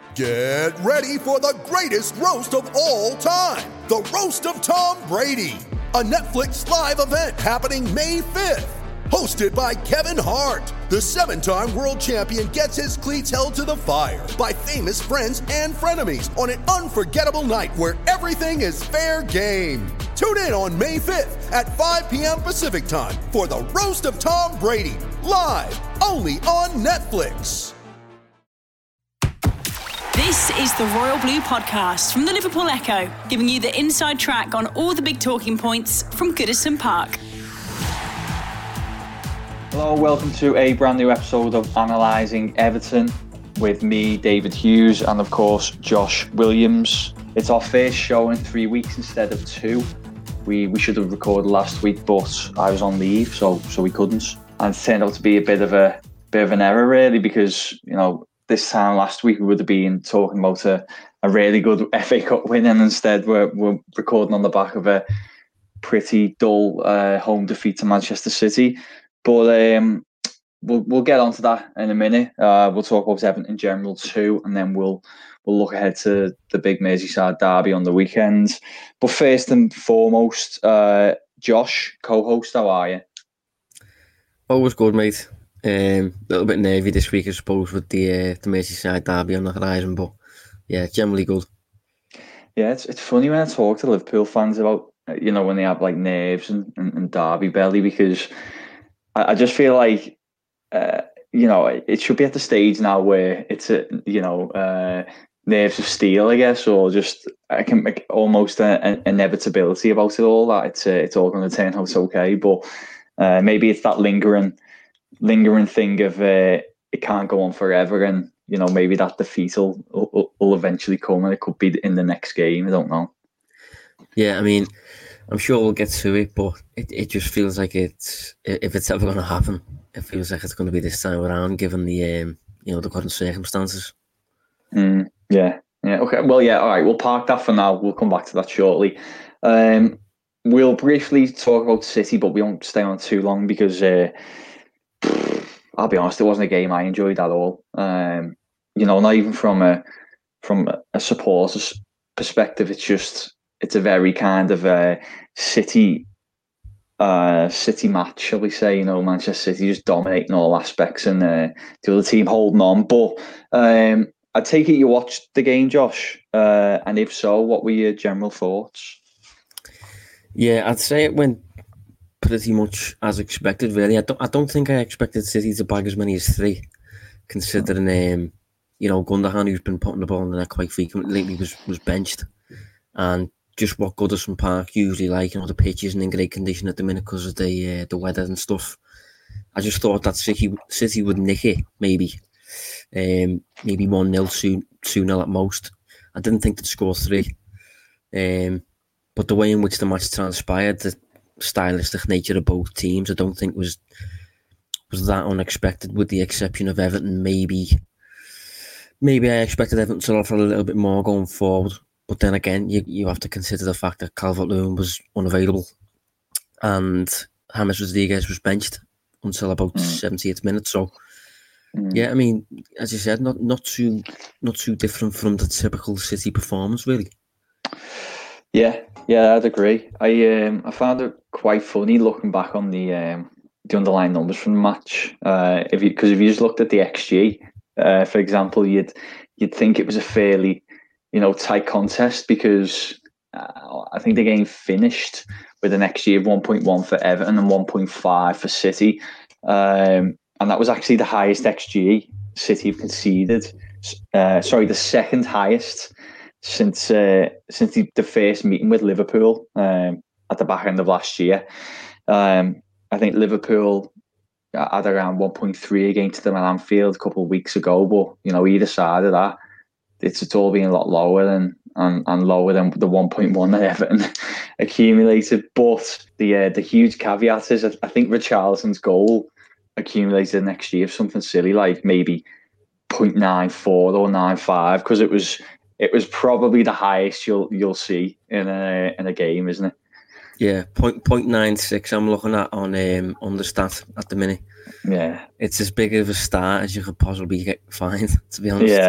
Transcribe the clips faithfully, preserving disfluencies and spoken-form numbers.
Get ready for the greatest roast of all time, the Roast of Tom Brady, a Netflix live event happening May fifth. Hosted by Kevin Hart, the seven-time world champion gets his cleats held to the fire by famous friends and frenemies on an unforgettable night where everything is fair game. Tune in on May fifth at five p.m. Pacific time for the Roast of Tom Brady, live only on Netflix. This is the Royal Blue Podcast from the Liverpool Echo, giving you the inside track on all the big talking points from Goodison Park. Hello, welcome to a brand new episode of Analysing Everton with me, David Hughes, and of course, Josh Williams. It's our first show in three weeks instead of two. We we should have recorded last week, but I was on leave, so so we couldn't. And it turned out to be a bit of a bit of an error, really, because you know this time last week we would have been talking about a, a really good F A Cup win, and instead we're we're recording on the back of a pretty dull uh, home defeat to Manchester City. But um, we'll we'll get onto that in a minute. Uh, we'll talk about Everton in general too, and then we'll we'll look ahead to the big Merseyside derby on the weekend. But first and foremost, uh, Josh, co-host, how are you? Always good, mate. A um, little bit nervy this week, I suppose, with the uh, the Merseyside derby on the horizon, but yeah, generally good. Yeah, it's it's funny when I talk to Liverpool fans about, you know, when they have like nerves and, and, and derby belly, because I just feel like, uh, you know, it should be at the stage now where it's, a, you know, uh, nerves of steel, I guess, or just I can make almost an inevitability about it all, that it's uh, it's all going to turn out okay. But uh, maybe it's that lingering, lingering thing of uh, it can't go on forever, and you know, maybe that defeat will, will, will eventually come, and it could be in the next game. I don't know. Yeah, I mean, I'm sure we'll get to it, but it, it just feels like it's, if it's ever going to happen, it feels like it's going to be this time around, given the um, you know the current circumstances. Mm, yeah, yeah, okay. Well, yeah, all right. We'll park that for now. We'll come back to that shortly. Um, we'll briefly talk about City, but we won't stay on too long because uh, I'll be honest, it wasn't a game I enjoyed at all. Um, you know, not even from a from a supporter's perspective. It's just. It's a very kind of a City, uh, City match, shall we say? You know, Manchester City just dominating all aspects, and uh, the other team holding on. But um, I take it you watched the game, Josh, uh, and if so, what were your general thoughts? Yeah, I'd say it went pretty much as expected. Really, I don't. I don't think I expected City to bag as many as three, considering um, you know Gundogan, who's been putting the ball in the net quite frequently lately, was was benched, and just what Goodison Park usually like, you know, the pitch isn't in great condition at the minute because of the uh, the weather and stuff. I just thought that City City would nick it, maybe, um, maybe one nil, two nil at most. I didn't think they'd score three, um, but the way in which the match transpired, the stylistic nature of both teams, I don't think was was that unexpected, with the exception of Everton. Maybe, maybe I expected Everton to offer a little bit more going forward. But then again, you, you have to consider the fact that Calvert-Lewin was unavailable and James Rodriguez was benched until about mm. seventieth minute. So, mm. yeah, I mean, as you said, not not too not too different from the typical City performance, really. Yeah, yeah, I'd agree. I um I found it quite funny looking back on the um the underlying numbers from the match. Uh, if you because if you just looked at the X G, uh, for example, you'd you'd think it was a fairly you know, tight contest, because uh, I think the game finished with an X G of one point one for Everton and one point five for City. Um, and that was actually the highest X G City have conceded. Uh, sorry, the second highest since uh, since the, the first meeting with Liverpool um, at the back end of last year. Um, I think Liverpool had around one point three against them at Anfield a couple of weeks ago. But, you know, either side of that, It's, it's all been a lot lower than and, and lower than the one point one that Everton accumulated. But the uh, the huge caveat is, I think Richarlison's goal accumulated next year of something silly like maybe zero point nine four or nine five, because it was it was probably the highest you'll you'll see in a in a game, isn't it? Yeah, point point nine six. I'm looking at on um on the stat at the minute. Yeah, it's as big of a start as you could possibly get find, to be honest. Yeah.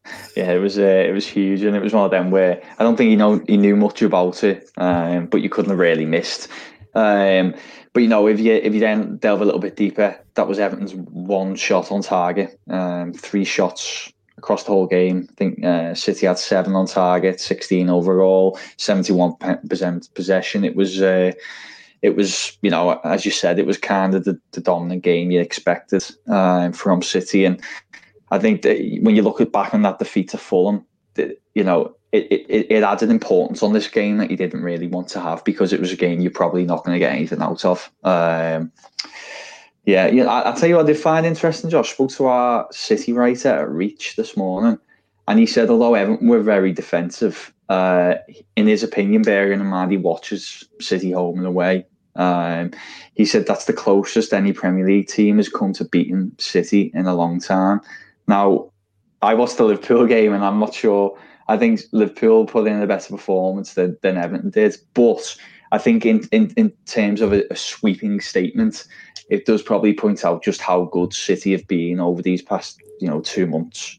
Yeah, it was uh, it was huge, and it was one of them where I don't think he know he knew much about it, um, but you couldn't have really missed. Um, but you know, if you if you then delve a little bit deeper, that was Everton's one shot on target, um, three shots across the whole game. I think uh, City had seven on target, sixteen overall, seventy-one percent possession. It was. Uh, It was, you know, as you said, it was kind of the, the dominant game you expected um, from City. And I think that when you look at back on that defeat to Fulham, that, you know, it, it, it added importance on this game that you didn't really want to have, because it was a game you're probably not going to get anything out of. Um, yeah, yeah. I, I'll tell you what I did find interesting, Josh. I spoke to our City writer at Reach this morning, and he said, although Everton were very defensive, uh, in his opinion, bearing in mind he watches City home and away, Um, he said that's the closest any Premier League team has come to beating City in a long time. Now, I watched the Liverpool game, and I'm not sure. I think Liverpool put in a better performance than, than Everton did. But I think in, in, in terms of a, a sweeping statement, it does probably point out just how good City have been over these past, you know, two months.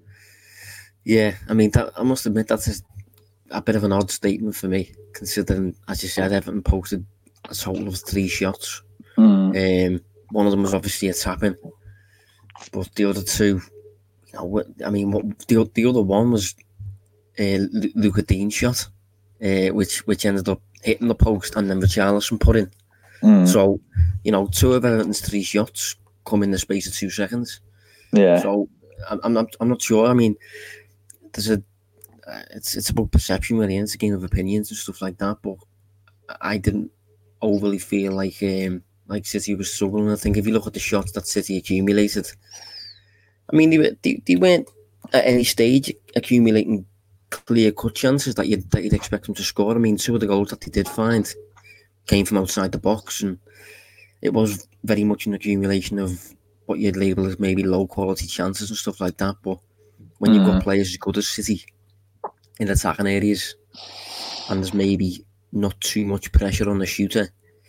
Yeah, I mean, that, I must admit that's a, a bit of an odd statement for me, considering, as you said, Everton posted a total of three shots. Mm. Um, one of them was obviously a tap-in, but the other two, you know, I mean, what, the the other one was a uh, Luca Dean's shot, uh, which which ended up hitting the post, and then Richarlison put in. Mm. So, you know, two of Everton's three shots come in the space of two seconds. Yeah. So I'm, I'm not I'm not sure. I mean, there's a uh, it's it's about perception really, and it's a game of opinions and stuff like that. But I didn't overly feel like um, like City was struggling. I think if you look at the shots that City accumulated, I mean, they, they, they weren't at any stage accumulating clear-cut chances that you'd, that you'd expect them to score. I mean, two of the goals that they did find came from outside the box, and it was very much an accumulation of what you'd label as maybe low-quality chances and stuff like that. But when mm. you've got players as good as City in attacking areas, and there's maybe not too much pressure on the shooter,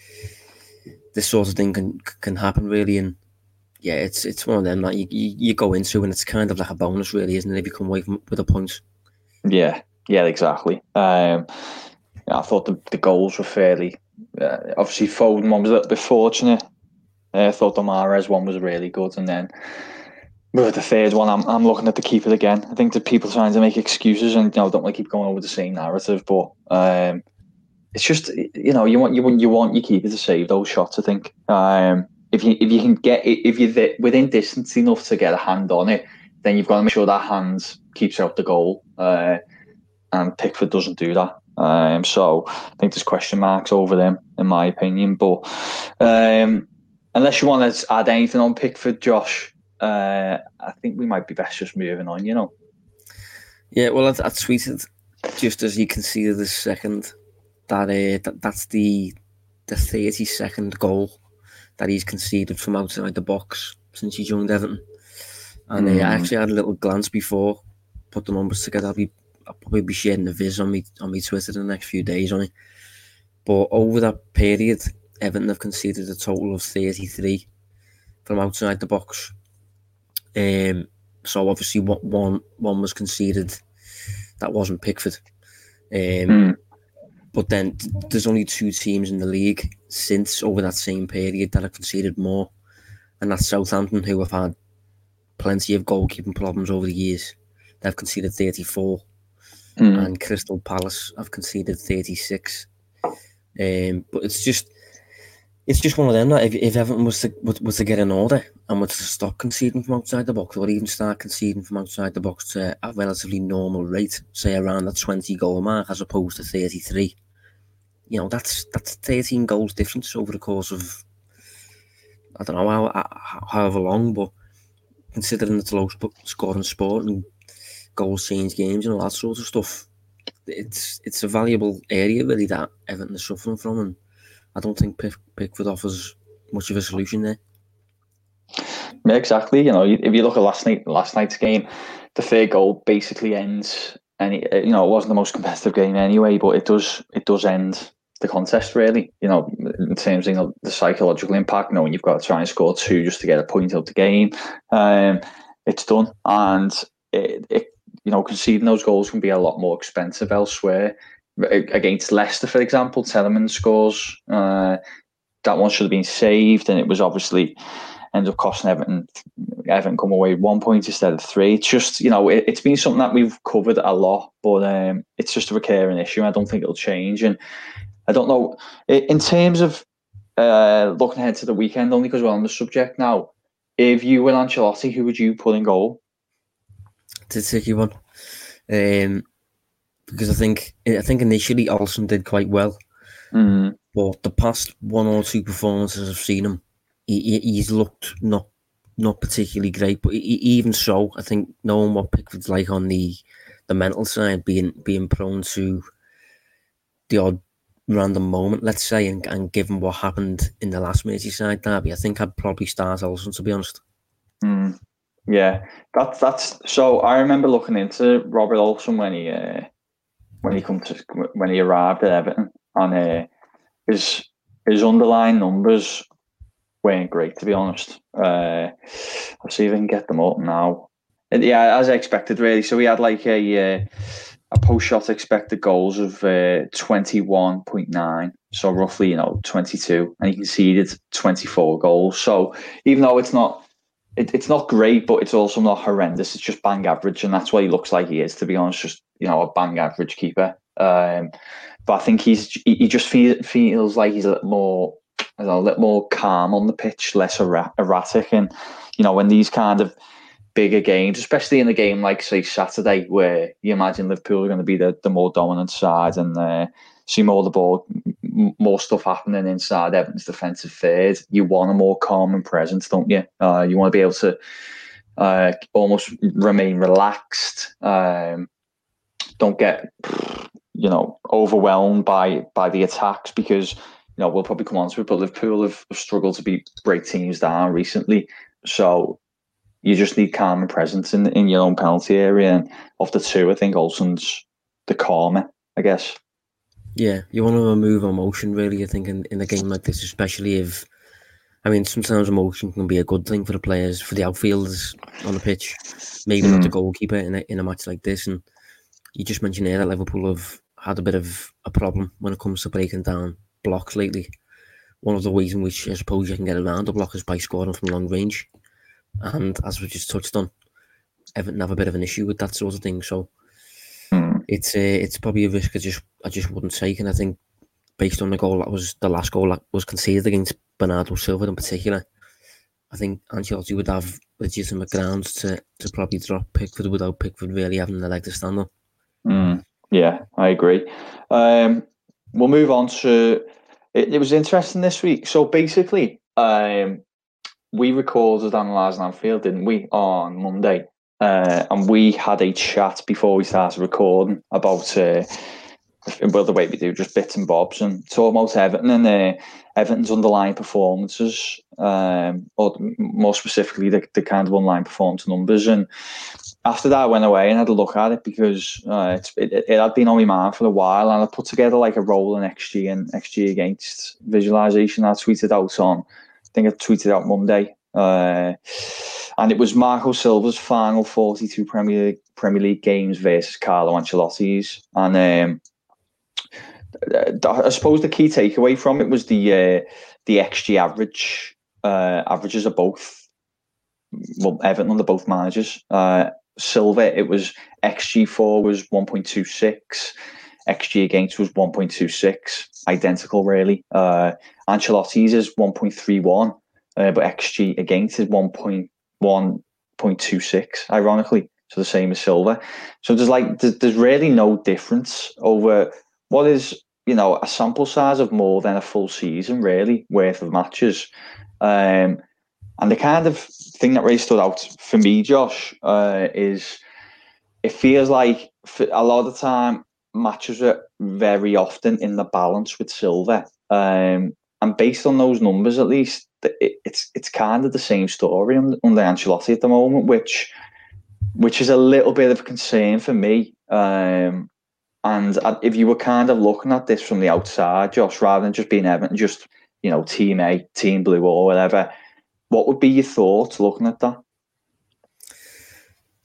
this sort of thing can can happen really. And yeah, it's it's one of them that you, you, you go into, and it's kind of like a bonus really, isn't it, if you come away from, with a point? Yeah, yeah, exactly. Um, yeah, I thought the, the goals were fairly, uh, obviously Foden one was a little bit fortunate. Uh, I thought the Mahrez one was really good, and then with the third one, I'm I'm looking at the keeper again. I think that people trying to make excuses, and you know, don't want to keep going over the same narrative, but um, it's just, you know, you want you want you want your keeper to save those shots. I think um, if you if you can get if you're within distance enough to get a hand on it, then you've got to make sure that hand keeps out the goal. Uh, and Pickford doesn't do that. Um, so I think there's question marks over them, in my opinion. But um, unless you want to add anything on Pickford, Josh, uh, I think we might be best just moving on. You know. Yeah, well, I, I tweeted just as you conceded the second that, uh, that that's the the thirty-second goal that he's conceded from outside the box since he joined Everton. And mm. uh, I actually had a little glance before, put the numbers together. I'll, be, I'll probably be sharing the viz on me on me Twitter in the next few days on it. But over that period, Everton have conceded a total of thirty-three from outside the box. Um, so obviously, what one one was conceded that wasn't Pickford. Um, mm. But then there's only two teams in the league since over that same period that have conceded more, and that's Southampton, who have had plenty of goalkeeping problems over the years. They've conceded thirty-four, mm. and Crystal Palace have conceded thirty-six. Um, but it's just, it's just one of them that if, if Everton was to was to get an order and was to stop conceding from outside the box, or even start conceding from outside the box to a relatively normal rate, say around the twenty goal mark as opposed to thirty-three, you know, that's that's thirteen goals difference over the course of, I don't know how, however long, but considering it's low scoring sport and goals change games and all that sort of stuff, it's it's a valuable area really that Everton is suffering from, and I don't think Pick, Pickford offers much of a solution there. Yeah, exactly. You know, if you look at last night, last night's game, the third goal basically ends, and it, you know, it wasn't the most competitive game anyway, but it does it does end the contest really. You know, in terms of, you know, the psychological impact, knowing you've got to try and score two just to get a point out the game, um, it's done, and it, it you know, conceding those goals can be a lot more expensive elsewhere. Against Leicester, for example, Telemann scores. Uh, that one should have been saved, and it was obviously ended up costing Everton. Everton come away with one point instead of three. It's just, you know, it, it's been something that we've covered a lot, but um, it's just a recurring issue. I don't think it'll change, and I don't know in terms of uh, looking ahead to the weekend. Only because we're on the subject now. If you were Ancelotti, who would you put in goal? It's a tricky one. Um, Because I think I think initially Olsen did quite well, mm. but the past one or two performances I've seen him, he, he's looked not not particularly great. But he, even so, I think knowing what Pickford's like on the, the mental side, being being prone to the odd random moment, let's say, and, and given what happened in the last Merseyside derby, I think I'd probably start Olsen, to be honest. Mm. Yeah, that's that's. So I remember looking into Robert Olsen when he. Uh, When he come to when he arrived at Everton, and uh, his his underlying numbers weren't great, to be honest. Uh, I'll see if I can get them up now. And yeah, as I expected, really. So he had like a uh, a post shot expected goals of uh, twenty one point nine, so roughly, you know, twenty two, and he conceded twenty four goals. So even though it's not. It, it's not great, but it's also not horrendous. It's just bang average, and that's what he looks like he is, to be honest. Just, you know, a bang average keeper. Um, but I think he's he just feel, feels like he's a little more, you know, a little more calm on the pitch, less erra- erratic. And you know, when these kind of bigger games, especially in a game like say Saturday, where you imagine Liverpool are going to be the, the more dominant side and uh, see more of the ball, more stuff happening inside Everton's defensive third. You want a more calm and presence, don't you? Uh, you want to be able to uh, almost remain relaxed. Um, don't get, you know, overwhelmed by by the attacks, because, you know, we'll probably come on to it, but Liverpool have, have struggled to beat great teams down recently. So you just need calm and presence in in your own penalty area. And of the two, I think Olsen's the calmer, I guess. Yeah, you want to remove emotion, really, I think, in, in a game like this, especially if, I mean, sometimes emotion can be a good thing for the players, for the outfielders on the pitch, maybe mm. not the goalkeeper in a, in a match like this. And you just mentioned here that Liverpool have had a bit of a problem when it comes to breaking down blocks lately. One of the ways in which I suppose you can get around a block is by scoring from long range. And as we just touched on, Everton have a bit of an issue with that sort of thing. So mm. it's uh, it's probably a risk I just I just wouldn't take. And I think based on the goal that was the last goal that was conceded against Bernardo Silva in particular, I think Ancelotti would have legitimate grounds to, to probably drop Pickford without Pickford really having the leg to stand on. Mm. Yeah, I agree. Um, we'll move on to. It, it was interesting this week. So basically, um, we recorded Analysing Anfield, didn't we, on Monday? Uh, and we had a chat before we started recording about, uh, well, the way we do, just bits and bobs, and talk about Everton and uh, Everton's underlying performances, um, or more specifically, the, the kind of underlying performance numbers. And after that, I went away and had a look at it, because uh, it's, it, it had been on my mind for a while, and I put together like a rolling X G and X G against visualization I tweeted out on, I think I tweeted out Monday. Uh, and it was Marco Silva's final forty-two Premier League, Premier League games versus Carlo Ancelotti's. And um, I suppose the key takeaway from it was the uh, the X G average. Uh, averages of both, well, Everton under both managers. Uh, Silva, it was X G for was one point two six, X G against was one point two six, identical really. Uh, Ancelotti's is one point three one, uh, but X G against is one point two six, ironically, so the same as Silva. So there's like there's, there's really no difference over what is, you know, a sample size of more than a full season really worth of matches. Um, and the kind of thing that really stood out for me, Josh, uh, is it feels like for a lot of the time matches are very often in the balance with Silva. Um, and based on those numbers, at least, it, it's it's kind of the same story under, under Ancelotti at the moment, which which is a little bit of a concern for me. Um, and if you were kind of looking at this from the outside, Josh, rather than just being Everton, just, you know, Team A, Team Blue or whatever, what would be your thoughts looking at that?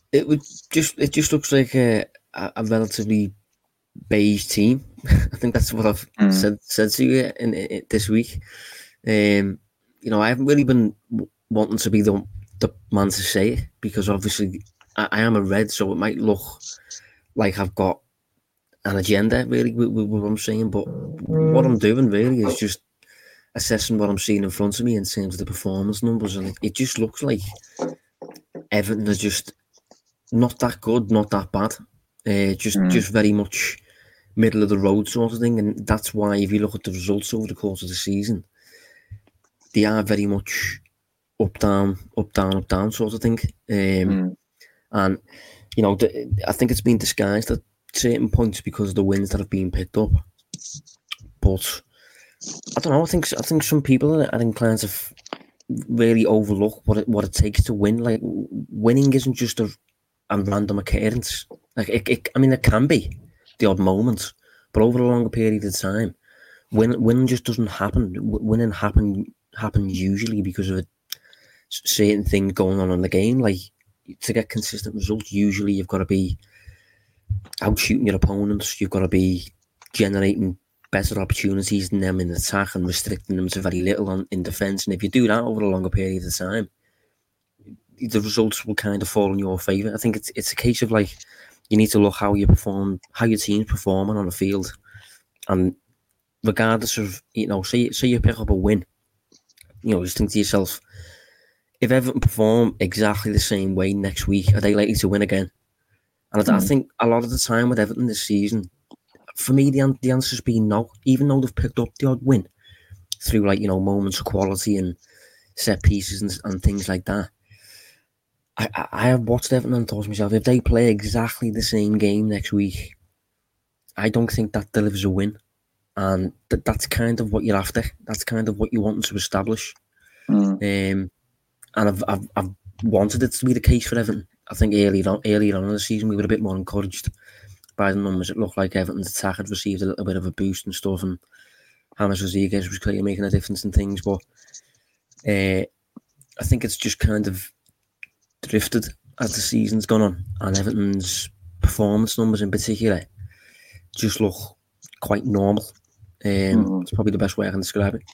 It would just it just looks like a, a relatively beige team. I think that's what I've mm. said said to you in, in this week. Um, you know, I haven't really been wanting to be the the man to say it because obviously I, I am a Red, so it might look like I've got an agenda really with, with what I'm saying. But what I'm doing really is just assessing what I'm seeing in front of me in terms of the performance numbers, and it, it just looks like Everton are just not that good, not that bad. Uh, just mm. just very much middle of the road sort of thing. And that's why if you look at the results over the course of the season, they are very much up, down, up, down, up, down sort of thing. Um, mm. And, you know, the, I think it's been disguised at certain points because of the wins that have been picked up. But I don't know, I think I think some people are inclined to f- really overlook what it, what it takes to win. Like, winning isn't just a and random occurrence. Like it, it, I mean, it can be the odd moment, but over a longer period of time, win, winning just doesn't happen. Winning happen happens usually because of a certain thing going on in the game. Like to get consistent results, usually you've got to be out shooting your opponents. You've got to be generating better opportunities than them in attack and restricting them to very little on, in defence. And if you do that over a longer period of time, the results will kind of fall in your favour. I think it's it's a case of like you need to look how you perform, how your team's performing on the field, and regardless of you know, say say you pick up a win, you know, just think to yourself, if Everton perform exactly the same way next week, are they likely to win again? And mm. I think a lot of the time with Everton this season, for me, the the answer's been no. Even though they've picked up the odd win through like you know moments of quality and set pieces and, and things like that. I, I have watched Everton and thought to myself, if they play exactly the same game next week, I don't think that delivers a win. And th- that's kind of what you're after. That's kind of what you want to establish. Mm. Um, and I've, I've I've wanted it to be the case for Everton. I think earlier on, earlier on in the season, we were a bit more encouraged by the numbers. It looked like Everton's attack had received a little bit of a boost and stuff, and James Rodriguez was clearly making a difference in things. But uh, I think it's just kind of drifted as the season's gone on, and Everton's performance numbers in particular just look quite normal. Um, mm-hmm. It's probably the best way I can describe it.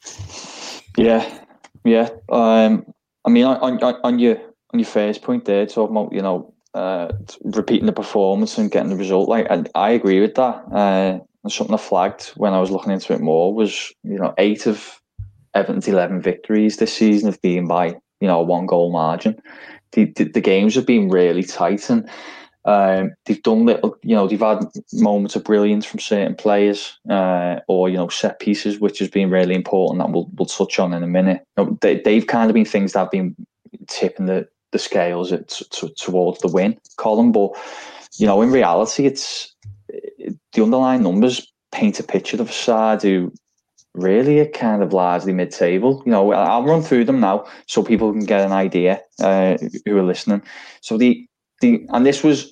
Yeah, yeah. Um, I mean, on, on on your on your first point there, talking about you know uh, repeating the performance and getting the result. Like, I, I agree with that. Uh, and something I flagged when I was looking into it more was you know eight of Everton's eleven victories this season have been by you know a one goal margin. The, the, the games have been really tight, and um, they've done little, you know, they've had moments of brilliance from certain players, uh, or you know, set pieces, which has been really important. That we'll we'll touch on in a minute. You know, they they've kind of been things that have been tipping the the scales at, to, towards the win column. But you know, in reality, it's it, the underlying numbers paint a picture of a side who really are kind of largely mid-table. You know, I'll run through them now so people can get an idea uh, who are listening. So the the and this was,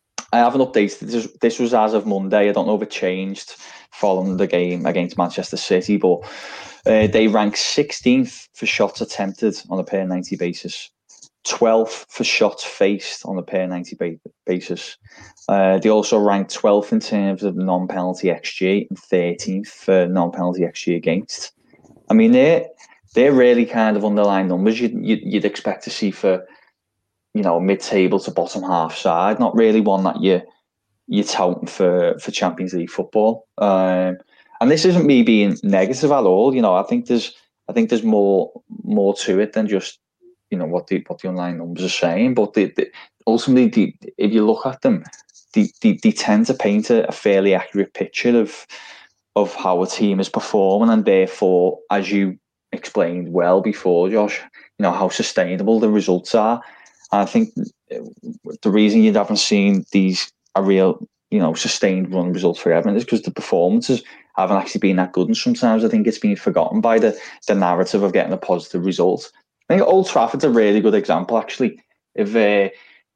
I haven't updated. This, this was as of Monday. I don't know if it changed following the game against Manchester City, but uh, they rank sixteenth for shots attempted on a per ninety basis, twelfth for shots faced on a per ninety basis. Uh, they also ranked twelfth in terms of non-penalty X G and thirteenth for non-penalty X G against. I mean, they're, they're really kind of underlying numbers you'd, you'd, you'd expect to see for, you know, mid-table to bottom half side. Not really one that you, you're touting for, for Champions League football. Um, and this isn't me being negative at all. You know, I think there's I think there's more more to it than just, you know, what the what the online numbers are saying. But the, the, ultimately, the, if you look at them, they, they, they tend to paint a, a fairly accurate picture of of how a team is performing, and therefore, as you explained well before, Josh, you know, how sustainable the results are. And I think the reason you haven't seen these a real, you know, sustained run results for Everton is because the performances haven't actually been that good, and sometimes I think it's been forgotten by the the narrative of getting a positive result. I think Old Trafford's a really good example, actually. If uh,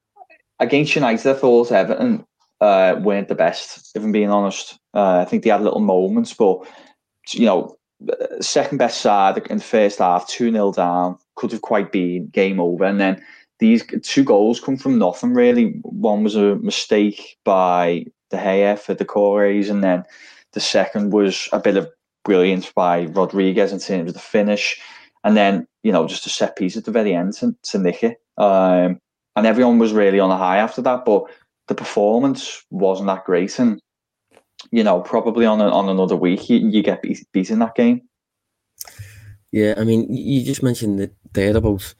against United, I thought Everton uh, weren't the best, if I'm being honest. Uh, I think they had little moments, but, you know, second best side in the first half, two nil down, could have quite been game over. And then these two goals come from nothing really. One was a mistake by De Gea for the Corres, and then the second was a bit of brilliance by Rodriguez in terms of the finish, and then you know just a set piece at the very end to, to nick it. Um, and everyone was really on a high after that, but the performance wasn't that great, and you know probably on a, on another week you, you get beat, beat in that game. Yeah, I mean, you just mentioned that there about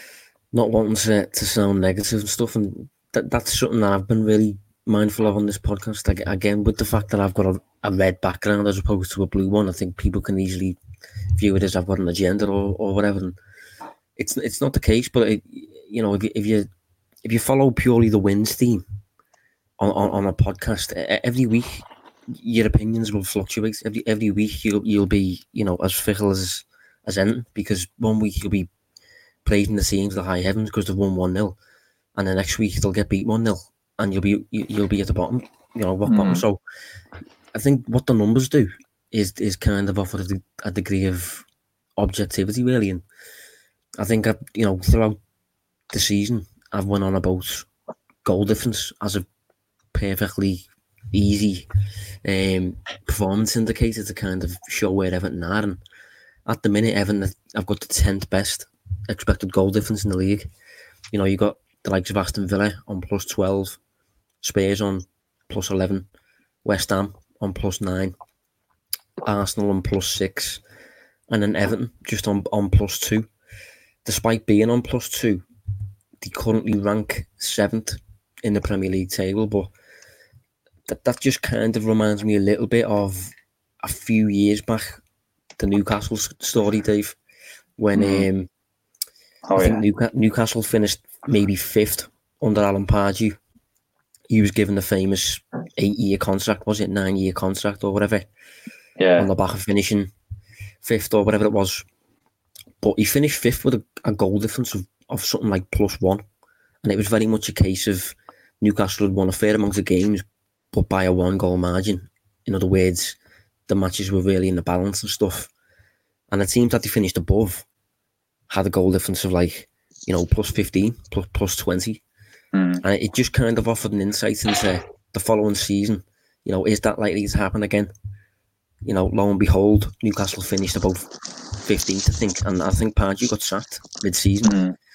not wanting to, to sound negative and stuff, and that, that's something that I've been really mindful of on this podcast. Like, again, with the fact that I've got a, a red background as opposed to a blue one, I think people can easily view it as I've got an agenda or, or whatever. And it's it's not the case, but it, you know, if you if you if you follow purely the wins theme on, on, on a podcast every week, your opinions will fluctuate. Every every week you'll you'll be you know as fickle as as anything, because one week you'll be praising the teams to the high heavens because they've won one nil, and the next week they'll get beat one nil, and you'll be you'll be at the bottom, you know, rock mm. bottom. So I think what the numbers do is is kind of offer a, a degree of objectivity, really. And I think I, you know throughout the season I've went on about goal difference as a perfectly easy um, performance indicator to kind of show where Everton are. And at the minute, Everton, I've got the tenth best expected goal difference in the league. You know, you got the likes of Aston Villa on plus twelve, Spurs on plus eleven, West Ham on plus nine, Arsenal on plus six, and then Everton just on, on plus two. Despite being on plus two, they currently rank seventh in the Premier League table, but that, that just kind of reminds me a little bit of a few years back, the Newcastle story, Dave, when mm-hmm. um, oh, I think yeah. Newcastle finished maybe fifth under Alan Pardew. He was given the famous eight-year contract, was it nine-year contract or whatever? Yeah. On the back of finishing fifth or whatever it was. But he finished fifth with a, a goal difference of, of something like plus one. And it was very much a case of Newcastle had won a fair amount of games, but by a one-goal margin. In other words, the matches were really in the balance and stuff. And the teams that they finished above had a goal difference of like, you know, plus fifteen, plus, plus twenty. Mm. And it just kind of offered an insight into the following season. You know, is that likely to happen again? You know, lo and behold, Newcastle finished above fifteenth, I think. And I think Pardew got sacked mid-season.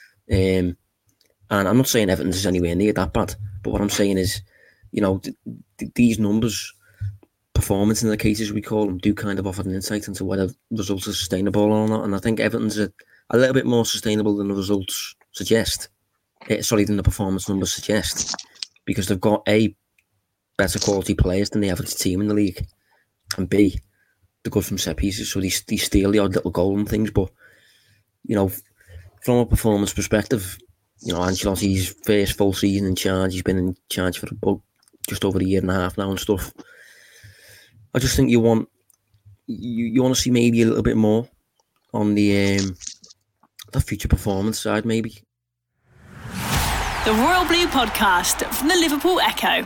Mm. Um, and I'm not saying Everton is anywhere near that bad, but what I'm saying is, you know, th- th- these numbers, performance indicators we call them, do kind of offer an insight into whether results are sustainable or not. And I think Everton's a, a little bit more sustainable than the results suggest. Uh, sorry, than the performance numbers suggest, because they've got A, better quality players than the average team in the league, and B, they're good from set pieces, so they, they steal the odd little goal and things. But, you know, from a performance perspective, you know, Ancelotti's first full season in charge, he's been in charge for about just over a year and a half now and stuff. I just think you want you, you want to see maybe a little bit more on the um, the future performance side, maybe. The Royal Blue Podcast from the Liverpool Echo.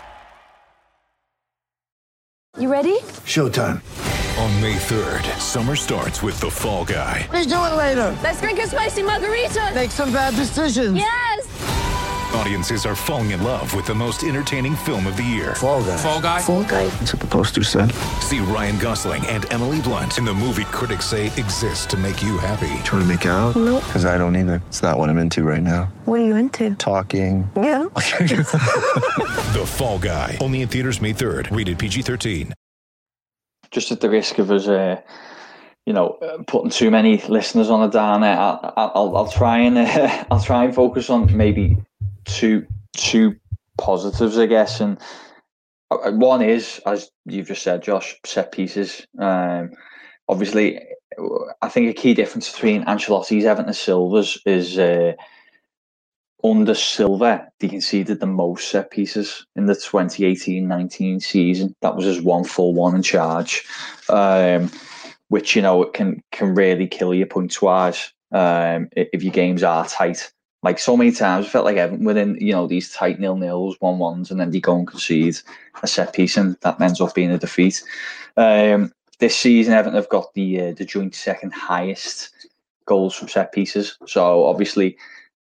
You ready? Showtime. On May third, summer starts with The Fall Guy. Let's do it later. Let's drink a spicy margarita. Make some bad decisions. Yes! Audiences are falling in love with the most entertaining film of the year. Fall Guy. Fall Guy? Fall Guy. That's what the poster said. See Ryan Gosling and Emily Blunt in the movie critics say exists to make you happy. Trying to make it out? Nope. Because I don't either. It's not what I'm into right now. What are you into? Talking. Yeah. The Fall Guy. Only in theaters May third. Rated P G thirteen. Just at the risk of us, uh, you know, uh, putting too many listeners on a downer, I'll, I'll, I'll try and uh, I'll try and focus on maybe two two positives, I guess. And one is, as you've just said, Josh, set pieces. Um, obviously, I think a key difference between Ancelotti's Everton and Silva's is uh, under Silva, they conceded the most set pieces in the twenty eighteen nineteen season. That was his one full one in charge, um, which, you know, it can can really kill you points wise um, if your games are tight. Like so many times, I felt like Everton within, you know, these tight nil nils, one ones, and then they go and concede a set piece, and that ends up being a defeat. Um, this season, Everton have got the uh, the joint second highest goals from set pieces. So obviously,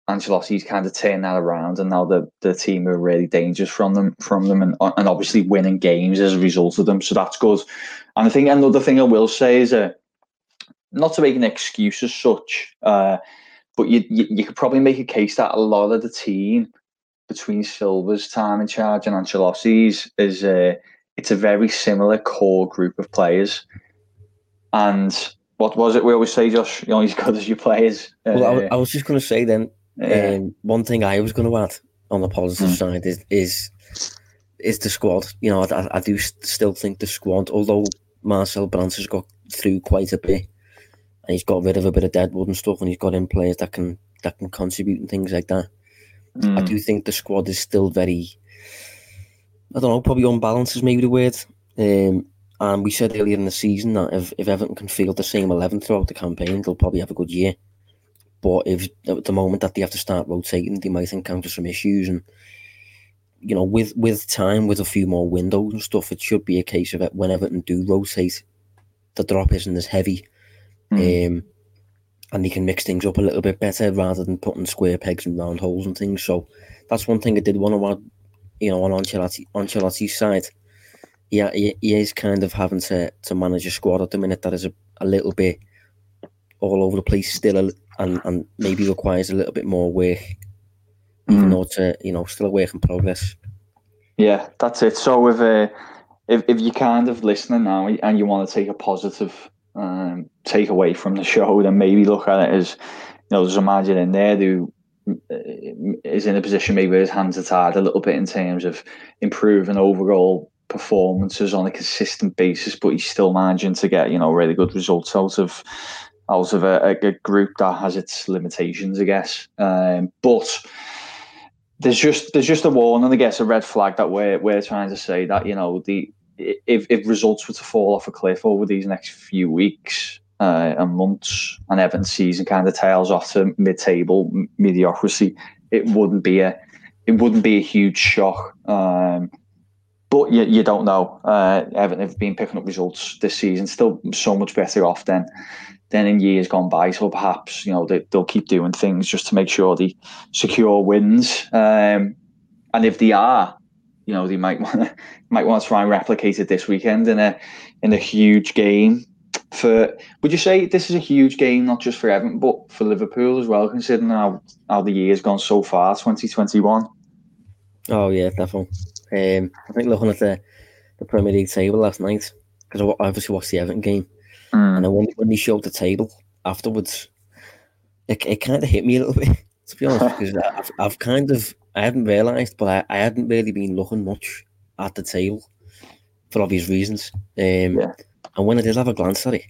Ancelotti's kind of turned that around, and now the, the team are really dangerous from them, from them, and and obviously winning games as a result of them. So that's good. And I think another thing I will say is, uh, not to make an excuse as such, uh, but you, you you could probably make a case that a lot of the team between Silva's time in charge and Ancelotti's is uh, it's a very similar core group of players. And what was it we always say, Josh? You're only as good as your players. Well, uh, I, I was just going to say then. Yeah. Um, one thing I was going to add on the positive mm. side is is is the squad. You know, I, I do still think the squad, although Marcel Brands has got through quite a bit, and he's got rid of a bit of deadwood and stuff, and he's got in players that can that can contribute and things like that. Mm. I do think the squad is still very, I don't know, probably unbalanced is maybe the word. Um, and we said earlier in the season that if, if Everton can field the same eleven throughout the campaign, they'll probably have a good year. But if at the moment that they have to start rotating, they might encounter some issues. And, you know, with, with time, with a few more windows and stuff, it should be a case of it when Everton do rotate, the drop isn't as heavy. Mm. Um, and they can mix things up a little bit better rather than putting square pegs in round holes and things. So that's one thing I did want to add, you know, on Ancelotti, Ancelotti's side. Yeah, he, he is kind of having to, to manage a squad at the minute that is a, a little bit all over the place still, a, and, and maybe requires a little bit more work, even mm. though it's a, you know, still a work in progress. Yeah, that's it. So if uh, if if you're kind of listening now and you want to take a positive um, take away from the show, then maybe look at it as, you know, there's a manager in there who is in a position maybe where his hands are tied a little bit in terms of improving overall performances on a consistent basis, but he's still managing to get, you know, really good results out of out of a, a group that has its limitations, I guess. Um, but there's just there's just a warning, I guess, a red flag that we're we're trying to say that, you know, the if if results were to fall off a cliff over these next few weeks uh, and months, and Everton's season kind of tails off to mid-table mediocrity, it wouldn't be a it wouldn't be a huge shock. Um, But you, you don't know. Uh, Everton have been picking up results this season, still so much better off than than in years gone by. So perhaps, you know, they, they'll keep doing things just to make sure they secure wins. Um, and if they are, you know, they might want to might want to try and replicate it this weekend in a in a huge game. For would you say this is a huge game not just for Everton but for Liverpool as well, considering how how the year's gone so far, twenty twenty-one? Oh yeah, definitely. Um, I think looking at the, the Premier League table last night, because I obviously watched the Everton game, mm. and then when, when they showed the table afterwards, it, it kind of hit me a little bit, to be honest, because I've, I've kind of, I hadn't realised, but I, I hadn't really been looking much at the table for obvious reasons. Um, yeah. And when I did have a glance at it,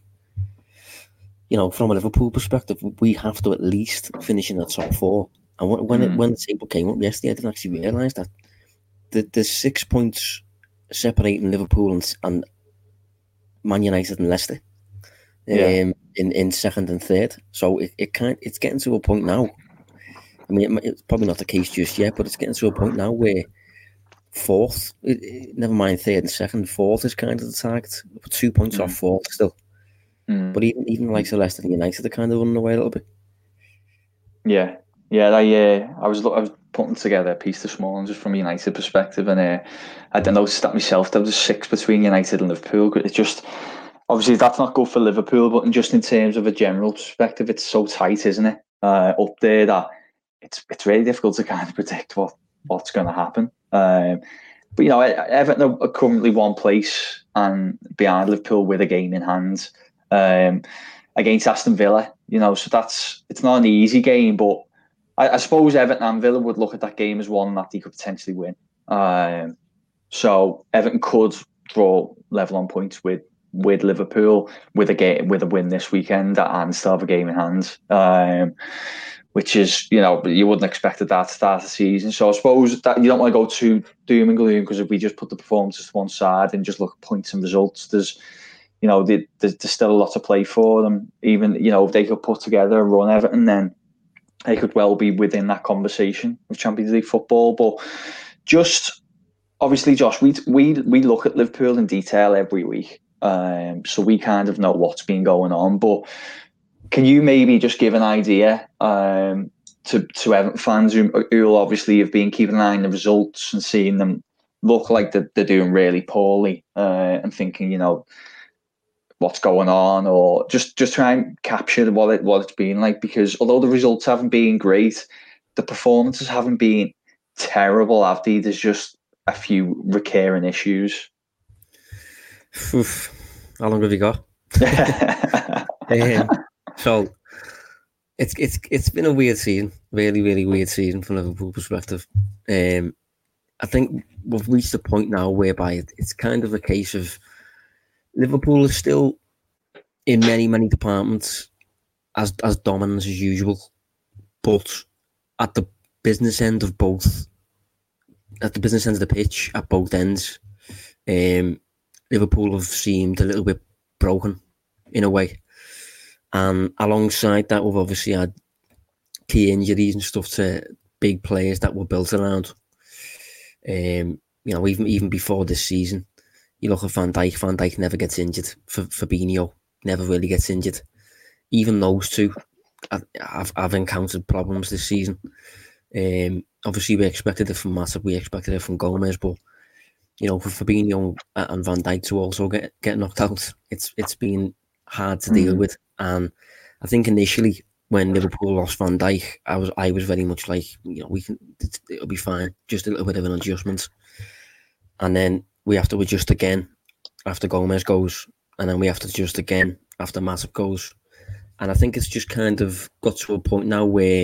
you know, from a Liverpool perspective, we have to at least finish in the top four. And when, when, mm. it, when the table came up yesterday, I didn't actually realise that. The, there's six points separating Liverpool and, and Man United and Leicester, yeah. um, in, in second and third. So it, it can't. It's getting to a point now. I mean, it, it's probably not the case just yet, but it's getting to a point now where fourth, it, it, never mind third and second, fourth is kind of the target. Two points mm. off fourth still. Mm. But even even like Leicester and United are kind of running away a little bit. Yeah, yeah. I uh, I was I was. putting together a piece this morning just from a United perspective, and uh, I didn't notice that myself. There was a six between United and Liverpool. It's just, obviously that's not good for Liverpool, but in just in terms of a general perspective, it's so tight, isn't it? Uh, up there that it's it's really difficult to kind of predict what, what's going to happen. Um, but you know, Everton are currently one place and behind Liverpool with a game in hand um, against Aston Villa. You know, so that's it's not an easy game, but I, I suppose Everton and Villa would look at that game as one that they could potentially win. Um, so Everton could draw level on points with, with Liverpool with a game with a win this weekend and still have a game in hand, um, which is, you know, you wouldn't expect at that start of the season. So I suppose that you don't want to go too doom and gloom, because if we just put the performances to one side and just look at points and results, there's, you know, there's, there's still a lot to play for them. Even, you know, if they could put together a run, Everton, then they could well be within that conversation of Champions League football. But just obviously, Josh, we we we look at Liverpool in detail every week, um, so we kind of know what's been going on. But can you maybe just give an idea um, to, to Everton fans who who obviously have been keeping an eye on the results and seeing them look like they're, they're doing really poorly uh, and thinking, you know, what's going on, or just, just try and capture what it what it's been like, because although the results haven't been great, the performances haven't been terrible, have they? There's just a few recurring issues. Oof. How long have you got? um, so it's it's it's been a weird season, really, really weird season from Liverpool perspective. Um, I think we've reached a point now whereby it's kind of a case of Liverpool is still in many, many departments as as dominant as usual, but at the business end of both, at the business end of the pitch, at both ends, um, Liverpool have seemed a little bit broken in a way. And alongside that, we've obviously had key injuries and stuff to big players that were built around. Um, you know, even even before this season, you look at Van Dijk. Van Dijk never gets injured. F- Fabinho never really gets injured. Even those two have, have encountered problems this season. Um, obviously, we expected it from Matip, we expected it from Gomez, but you know, for Fabinho and Van Dijk to also get get knocked out, it's it's been hard to deal mm. with. And I think initially, when Liverpool lost Van Dijk, I was I was very much like, you know, we can it'll be fine, just a little bit of an adjustment, and then we have to adjust again after Gomez goes, and then we have to adjust again after Matip goes, and I think it's just kind of got to a point now where,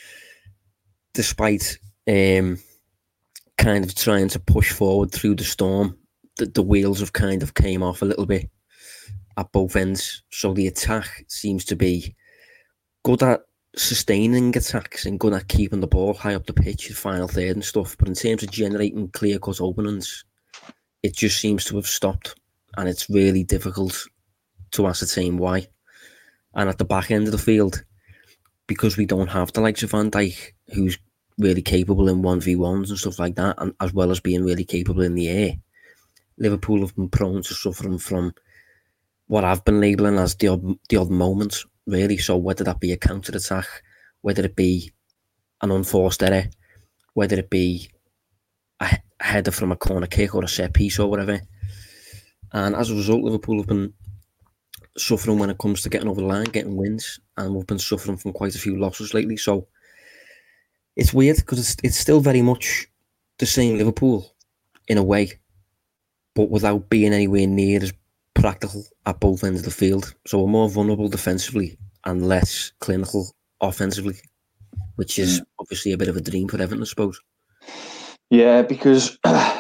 despite um, kind of trying to push forward through the storm, the, the wheels have kind of came off a little bit at both ends. So the attack seems to be good at sustaining attacks and good at keeping the ball high up the pitch, the final third and stuff. But in terms of generating clear-cut openings, it just seems to have stopped. And it's really difficult to ascertain why. And at the back end of the field, because we don't have the likes of Van Dijk, who's really capable in one v ones and stuff like that, and as well as being really capable in the air, Liverpool have been prone to suffering from what I've been labelling as the odd, the odd moments, really. So whether that be a counter-attack, whether it be an unforced error, whether it be a header from a corner kick or a set piece or whatever. And as a result, Liverpool have been suffering when it comes to getting over the line, getting wins, and we've been suffering from quite a few losses lately. So it's weird because it's, it's still very much the same Liverpool in a way, but without being anywhere near as practical at both ends of the field. So we're more vulnerable defensively and less clinical offensively, which is obviously a bit of a dream for Everton, I suppose. Yeah, because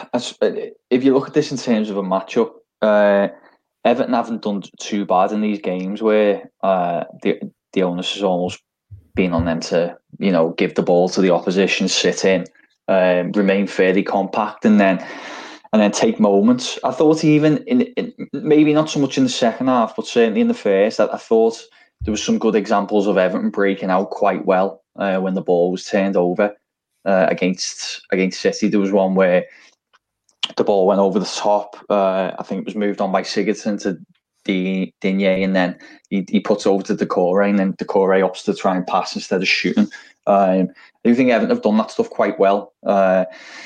if you look at this in terms of a matchup, uh, Everton haven't done too bad in these games where uh, the the onus has almost been on them to, you know, give the ball to the opposition, sit in, um, remain fairly compact, and then and then take moments. I thought even in, in maybe not so much in the second half, but certainly in the first, I, I thought there was some good examples of Everton breaking out quite well uh, when the ball was turned over uh, against against City. There was one where the ball went over the top. Uh, I think it was moved on by Sigurdsson to D- Digne, and then he, he puts it over to Decore, and then Decore opts to try and pass instead of shooting. Um, I do think Everton have done that stuff quite well. Uh,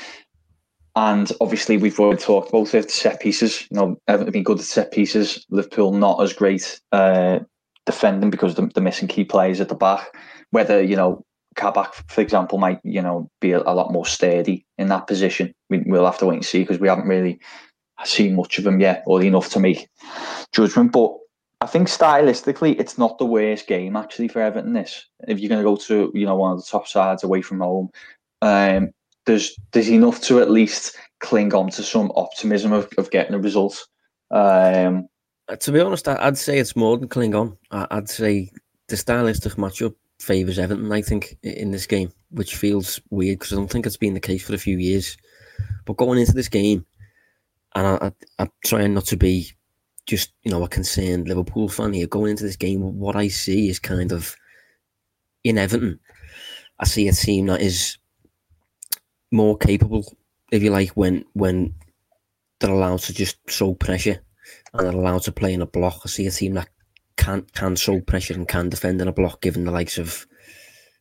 and obviously, we've already talked about the set pieces. You know, Everton have been good at set pieces. Liverpool not as great uh, defending because they're, they're missing key players at the back. Whether, you know, Kabak, for example, might, you know, be a, a lot more sturdy in that position. We, we'll have to wait and see because we haven't really seen much of him yet, or enough to make judgment. But I think stylistically, it's not the worst game actually for Everton. This, if you're going to go to, you know, one of the top sides away from home, um, there's there's enough to at least cling on to some optimism of, of getting a result. Um, to be honest, I'd say it's more than cling on. I'd say the stylistic matchup favours Everton, I think, in this game, which feels weird because I don't think it's been the case for a few years. But going into this game, and I, I, I'm trying not to be just, you know, a concerned Liverpool fan here, going into this game, what I see is kind of, in Everton, I see a team that is more capable, if you like, when when they're allowed to just show pressure and they're allowed to play in a block. I see a team that can can show pressure and can defend in a block, given the likes of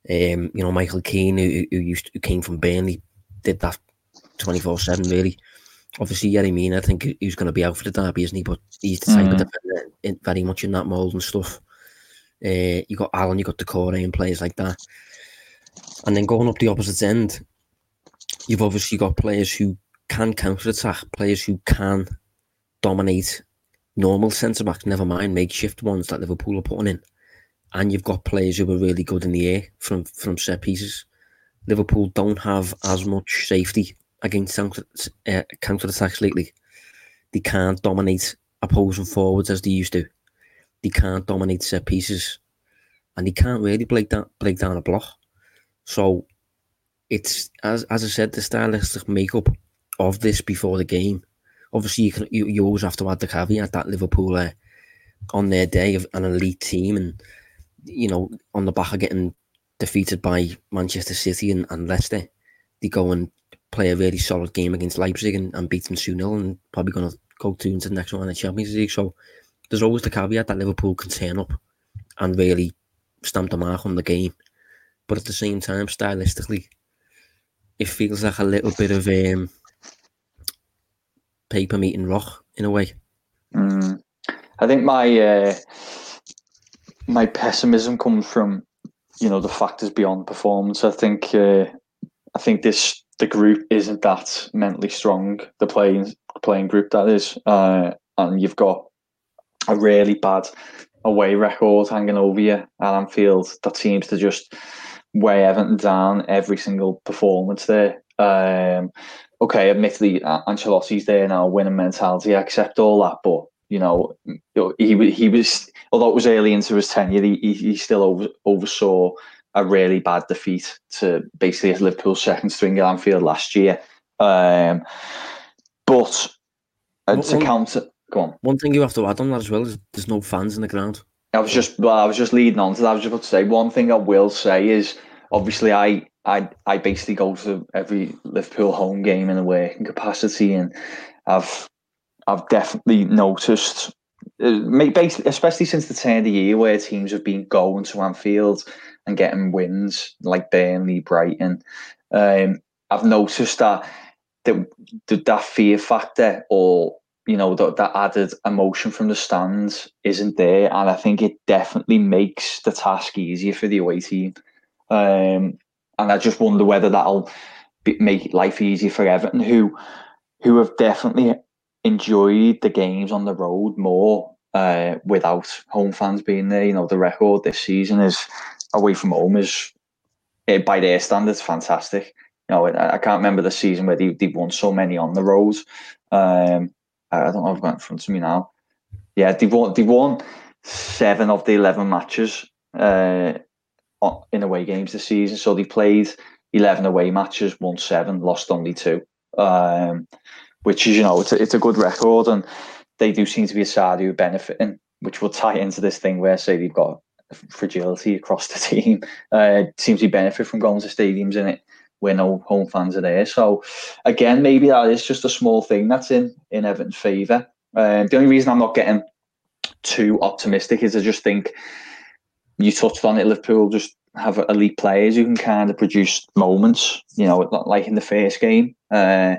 Um, you know, Michael Keane, who, who used to, who came from Burnley, did that twenty-four seven really. Obviously, Yerry Mina, I think he's going to be out for the derby, isn't he? But he's the type mm. of defender in, very much in that mould and stuff. Uh, you got Allen, you got Decore and players like that. And then going up the opposite end, you've obviously got players who can counter-attack, players who can dominate normal centre-backs, never mind makeshift ones that Liverpool are putting in. And you've got players who are really good in the air from, from set pieces. Liverpool don't have as much safety against counter, uh, counter-attacks lately. They can't dominate opposing forwards as they used to. They can't dominate set pieces. And they can't really break down, break down a block. So, it's, as as I said, the stylistic makeup of this before the game. Obviously, you can you, you always have to add the caveat that Liverpool are on their day of an elite team and, you know, on the back of getting defeated by Manchester City and, and Leicester, they go and play a really solid game against Leipzig and, and beat them two nil and probably going to go to into the next one in the Champions League. So there's always the caveat that Liverpool can turn up and really stamp the mark on the game. But at the same time, stylistically, it feels like a little bit of um, paper meeting rock in a way. Mm. I think my uh, my pessimism comes from, you know, the factors beyond performance. I think uh, I think this the group isn't that mentally strong. The playing playing group that is, uh, and you've got a really bad away record hanging over you at Anfield that seems to just weigh Everton down every single performance there. Um, okay, admittedly, Ancelotti's there now, winning mentality. I accept all that, but you know, he he was, although it was early into his tenure, he he still over, oversaw a really bad defeat to basically Liverpool's second string at Anfield last year. Um, but uh, to one, counter, go on. One thing you have to add on that as well is there's no fans in the ground. I was just, well, I was just leading on to that. I was just about to say one thing I will say is obviously I I I basically go to every Liverpool home game in a working capacity, and I've I've definitely noticed, basically, especially since the turn of the year, where teams have been going to Anfield and getting wins like Burnley, Brighton. Um, I've noticed that that that fear factor, or you know, that, that added emotion from the stands isn't there, and I think it definitely makes the task easier for the away team. Um, and I just wonder whether that'll be, make life easier for Everton, who who have definitely enjoyed the games on the road more uh, without home fans being there. You know, the record this season is away from home is, by their standards, fantastic. You know, I, I can't remember the season where they, they've won so many on the road. Um, I don't know if I've got it in front of me now. Yeah, they've won, they've won seven of the eleven matches uh, in away games this season. So they played eleven away matches, won seven, lost only two. Um, which is, you know, it's a, it's a good record, and they do seem to be a side who are benefiting, which will tie into this thing where, say, they've got fragility across the team. Uh, seems to benefit from going to stadiums in it where no home fans are there. So, again, maybe that is just a small thing that's in, in Everton's favour. Um, the only reason I'm not getting too optimistic is I just think, you touched on it, Liverpool just have elite players who can kind of produce moments, you know, like in the first game. Uh,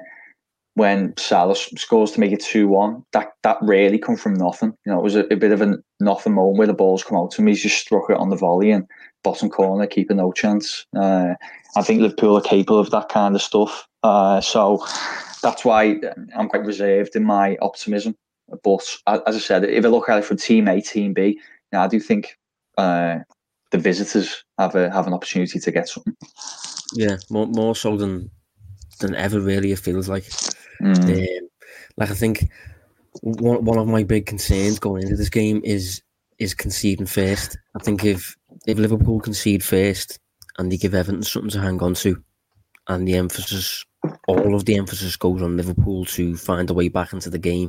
when Salah scores to make it two one, that that really come from nothing. You know, it was a, a bit of a nothing moment where the ball's come out to him. He's just struck it on the volley and bottom corner, keeping no chance. Uh, I think Liverpool are capable of that kind of stuff. Uh, so that's why I'm quite reserved in my optimism. But as I said, if I look at it from Team A, Team B, you know, I do think uh, the visitors have a have an opportunity to get something. Yeah, more more so than than ever, really, it feels like. Mm. Um, like I think one one of my big concerns going into this game is is conceding first. I think if if Liverpool concede first and they give Everton something to hang on to, and the emphasis, all of the emphasis goes on Liverpool to find a way back into the game,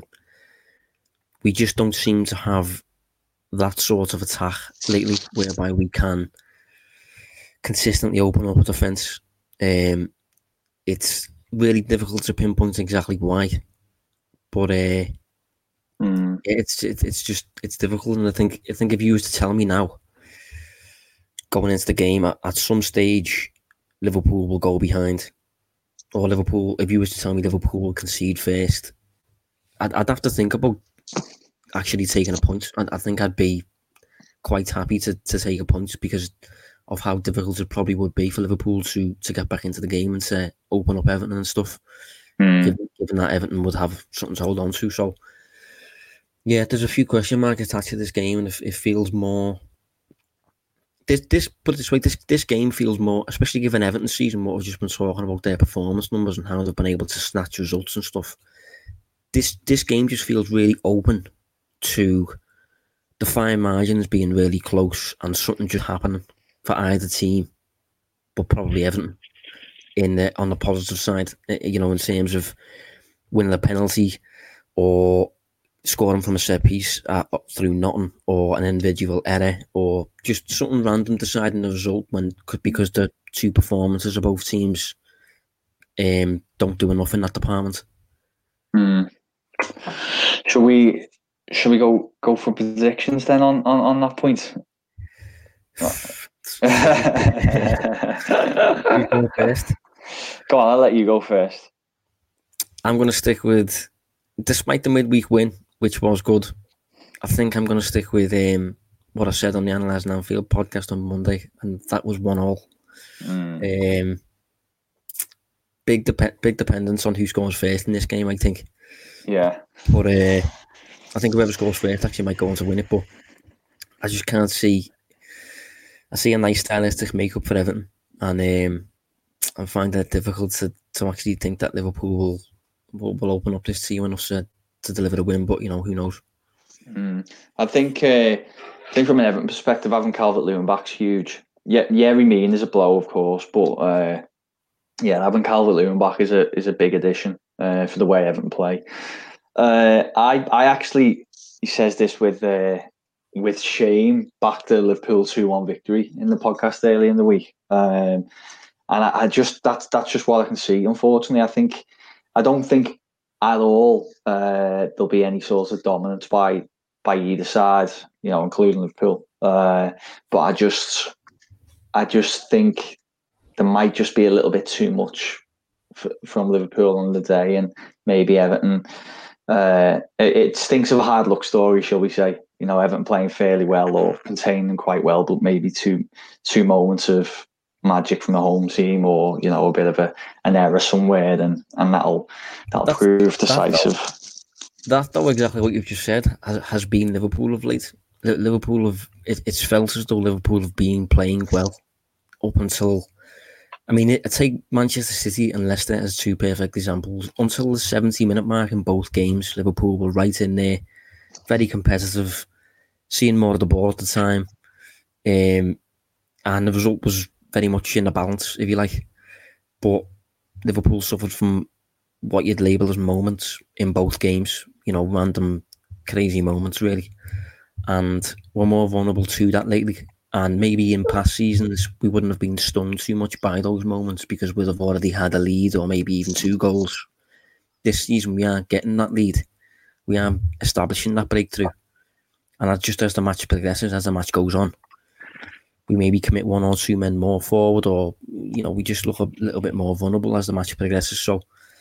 we just don't seem to have that sort of attack lately, whereby we can consistently open up a defence. Um, it's really difficult to pinpoint exactly why, but uh, mm. it's, it's it's just it's difficult. And I think I think if you was to tell me now, going into the game, at, at some stage, Liverpool will go behind. Or Liverpool, if you was to tell me Liverpool will concede first, I'd, I'd have to think about actually taking a punt. I, I think I'd be quite happy to, to take a punt because of how difficult it probably would be for Liverpool to to get back into the game and to open up Everton and stuff. Mm. Given, given that Everton would have something to hold on to. So, yeah, there's a few question marks attached to this game, and it, it feels more. This, this, put it this way, this this game feels more, especially given Everton's season, what we've just been talking about their performance numbers and how they've been able to snatch results and stuff. This this game just feels really open to the fine margins being really close and something just happening for either team, but probably Everton in the, on the positive side, you know, in terms of winning a penalty or scoring from a set piece uh, through nothing, or an individual error, or just something random deciding the result when could because the two performances of both teams um, don't do enough in that department. Hmm. Should we should we go go for predictions then on, on, on that point? You go first. Go on, I'll let you go first. I'm going to stick with, despite the midweek win, which was good, I think I'm going to stick with um, what I said on the Analysing Anfield podcast on Monday, and that was one all. Mm. Um, big dep- big dependence on who scores first in this game, I think. Yeah. But uh, I think whoever scores first actually might go on to win it, but I just can't see. I see a nice stylistic makeup for Everton, and um, I find it difficult to, to actually think that Liverpool will, will, will open up this team enough to, to deliver the win, but, you know, who knows? Mm. I think uh, I think from an Everton perspective, having Calvert-Lewin back's huge. Yeah, Yerry Mina is a blow, of course, but uh, yeah, having Calvert-Lewin back is a is a big addition uh, for the way Everton play. Uh, I I actually, he says this with uh, with shame, back to Liverpool two one victory in the podcast early in the week. Um, and I, I just that's that's just what I can see. Unfortunately, I think I don't think at all uh, there'll be any sort of dominance by by either side, you know, including Liverpool. Uh, but I just I just think there might just be a little bit too much f- from Liverpool on the day, and maybe Everton. Uh, it, it stinks of a hard luck story, shall we say? You know, Everton playing fairly well or containing quite well, but maybe two two moments of magic from the home team, or, you know, a bit of a an error somewhere, and and that'll that'll That's, prove decisive. That though, that though exactly what you've just said has, has been Liverpool of late. Liverpool have it, it's felt as though Liverpool have been playing well up until. I mean, I take Manchester City and Leicester as two perfect examples. Until the seventy minute mark in both games, Liverpool were right in there, very competitive, seeing more of the ball at the time, um, and the result was very much in the balance, if you like. But Liverpool suffered from what you'd label as moments in both games, you know, random crazy moments, really. And we're more vulnerable to that lately. And maybe in past seasons, we wouldn't have been stung too much by those moments because we'd have already had a lead or maybe even two goals. This season, we aren't getting that lead. We aren't establishing that breakthrough. And that's just as the match progresses, as the match goes on. We maybe commit one or two men more forward, or, you know, we just look a little bit more vulnerable as the match progresses. So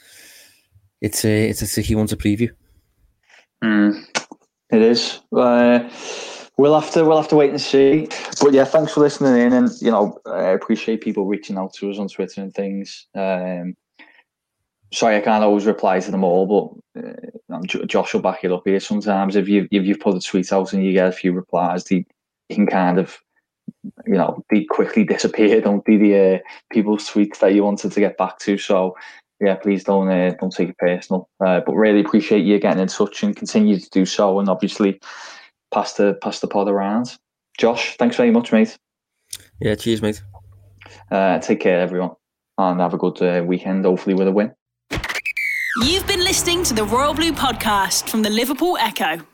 it's a, it's a tricky one to preview. Mm, it is. Uh, we'll have to we'll have to wait and see. But yeah, thanks for listening in, and, you know, I appreciate people reaching out to us on Twitter and things. Um, sorry, I can't always reply to them all, but uh, Josh will back it up here. Sometimes if you if you put a tweet out and you get a few replies, they you can kind of, you know, they quickly disappear, don't they? The uh, people's tweets that you wanted to get back to. So yeah, please don't uh, don't take it personal. Uh, but really appreciate you getting in touch and continue to do so. And obviously, pass the pass the pod around. Josh, thanks very much, mate. Yeah, cheers, mate. Uh, take care, everyone, and have a good uh, weekend. Hopefully, with a win. You've been listening to the Royal Blue Podcast from the Liverpool Echo.